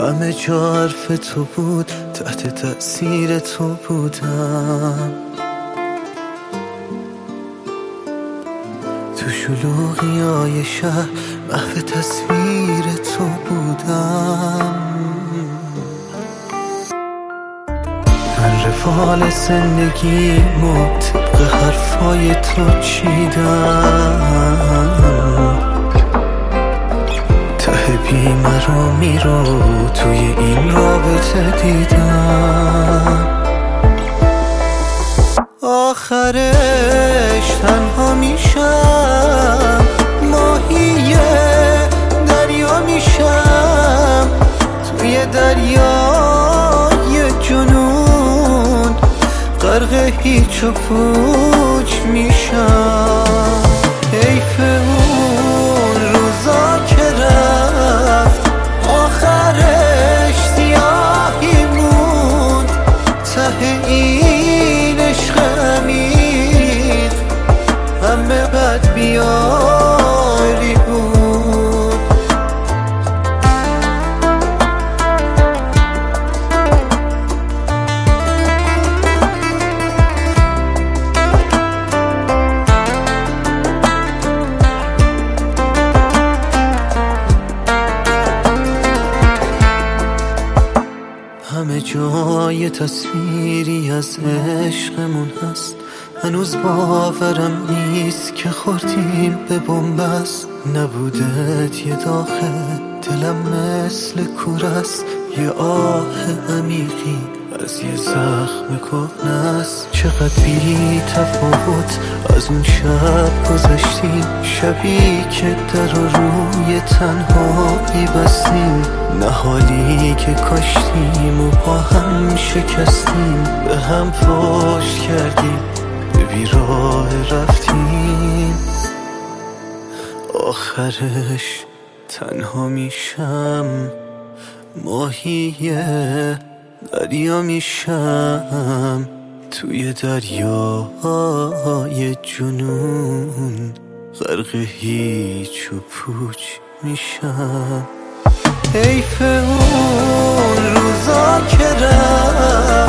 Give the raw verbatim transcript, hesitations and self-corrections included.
همه جا حرف تو بود، تحت تأثیر تو بودم. تو شلوغی های شهر محو تصویر تو بودم. من رفال زندگیمو طبق حرفای تو چیدم. ته بیمه رو میرو توی این رابطه دیدم. آخرش تنها میشم، ماهی دریا میشم، توی دریای جنون غرق هیچ و پوچ میشم. حیف اون روزا که رفت، آخرش سیاهی موند. ته این عشق عمیق همه بد بیاری بود. همه جای تصویری از عشقمون هست، هنوز باورم نیست که خوردیم به بنبست. نبودت یه داغه، دلم مثل کورست، یه آه عمیقی از یه زخم کهنست. چقدر بی تفاوت از اون شب گذشتیم، شبی که در و روی تنهایی بستیم. نهالی که کاشتیم و با هم شکستیم، به هم پشت کردیم، به بیراه رفتیم. آخرش تنها میشم، ماهی دریا میشم، توی دریای جنون غرق هیچ و پوچ میشم. حیف اون روزا که رفت،